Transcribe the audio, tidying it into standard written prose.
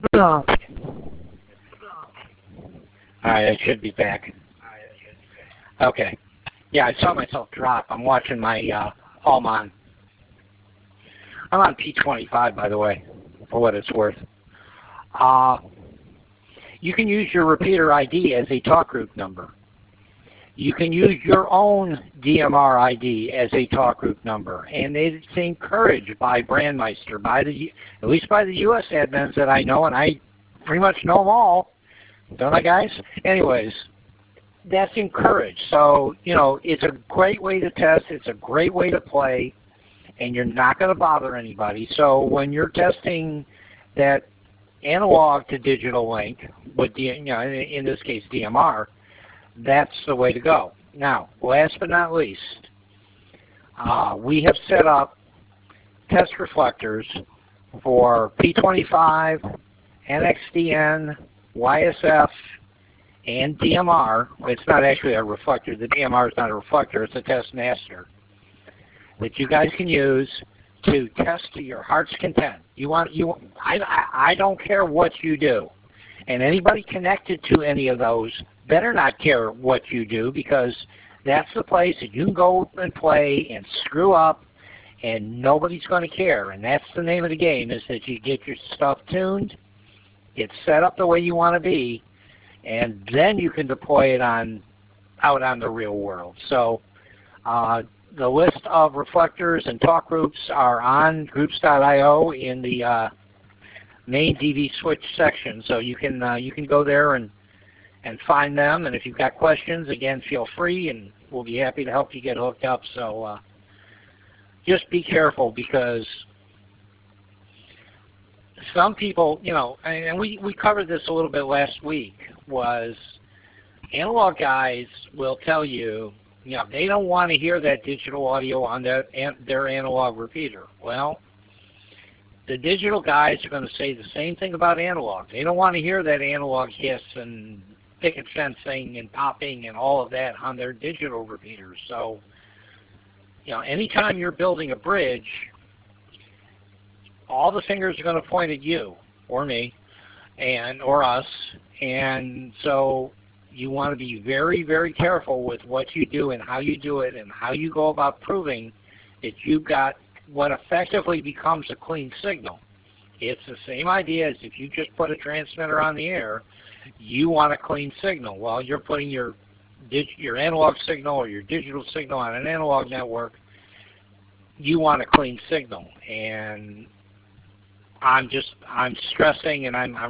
Oh, alright, I should be back. Okay. Yeah, I saw myself drop. I'm watching my home on. I'm on P25, by the way, for what it's worth. Uh, you can use your repeater ID as a talk group number. You can use your own DMR ID as a talk group number, and it's encouraged by Brandmeister, at least by the U.S. admins that I know, and I pretty much know them all, don't I, guys? Anyways, that's encouraged. So, it's a great way to test. It's a great way to play, and you're not going to bother anybody. So when you're testing that analog to digital link, with in this case DMR, that's the way to go. Now, last but not least, we have set up test reflectors for P25, NXDN, YSF, and DMR. It's not actually a reflector. The DMR is not a reflector. It's a test master that you guys can use to test to your heart's content. I don't care what you do. And anybody connected to any of those better not care what you do, because that's the place that you can go and play and screw up and nobody's going to care. And that's the name of the game, is that you get your stuff tuned, it's set up the way you want to be, and then you can deploy it out on the real world. So the list of reflectors and talk groups are on groups.io in the main DV switch section, so you can go there and find them. And if you've got questions, again, feel free, and we'll be happy to help you get hooked up. So just be careful, because some people, and we covered this a little bit last week, was analog guys will tell you, they don't want to hear that digital audio on their analog repeater. Well, the digital guys are going to say the same thing about analog. They don't want to hear that analog hiss and picket fencing and popping and all of that on their digital repeaters. So, anytime you're building a bridge, all the fingers are going to point at you or me or us. And so you want to be very, very careful with what you do and how you do it and how you go about proving that you've got what effectively becomes a clean signal. It's the same idea as if you just put a transmitter on the air, you want a clean signal. Well, you're putting your analog signal or your digital signal on an analog network, you want a clean signal. And I'm stressing, and I'm